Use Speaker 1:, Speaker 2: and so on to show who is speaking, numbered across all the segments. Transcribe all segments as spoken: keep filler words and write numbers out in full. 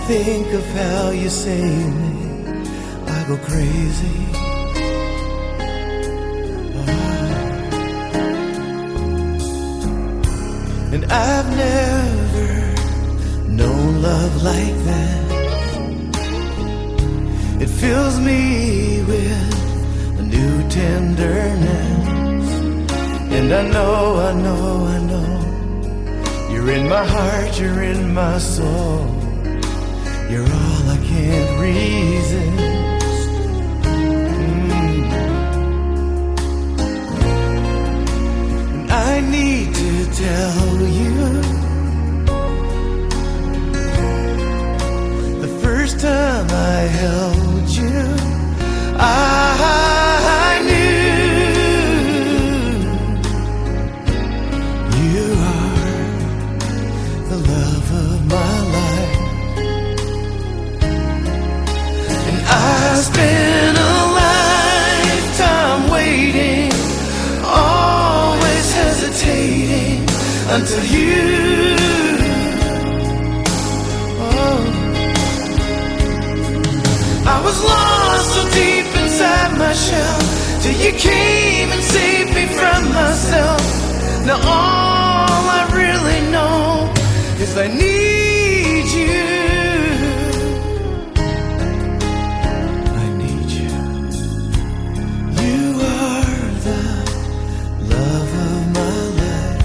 Speaker 1: think of how you save me, I go crazy. And I've never known love like that. It fills me with a new tenderness. And I know, I know, I know, you're in my heart, you're in my soul. You're all I can't resist. Mm. And I need to tell you, the first time I held you, I knew you are the love of my life. And I spent a lifetime waiting, always hesitating, until you, oh, I was lost so deep inside my shell, till you came and saved me from myself. Now all I really know is I need you. I need you. You are the love of my life.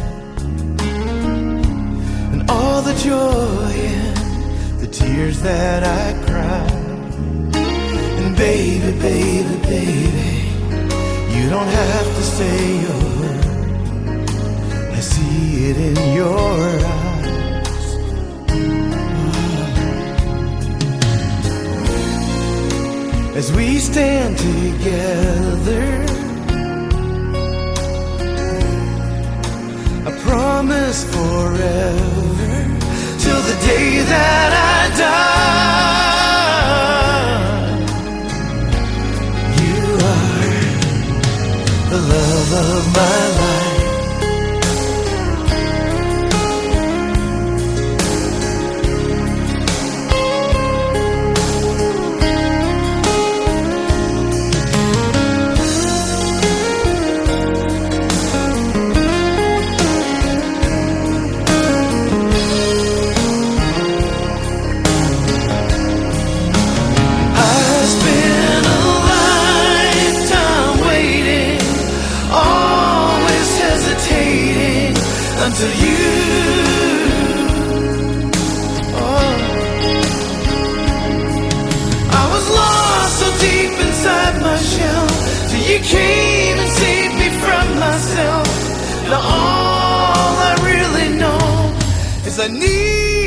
Speaker 1: All the joy and the tears that I cried. And baby, baby, baby, you don't have to say a word. I see it in your eyes. As we stand together, I promise forever, till the day that I die. You are the love of my life. Until you, oh, I was lost so deep inside my shell, till you came and saved me from myself. Now all I really know is I need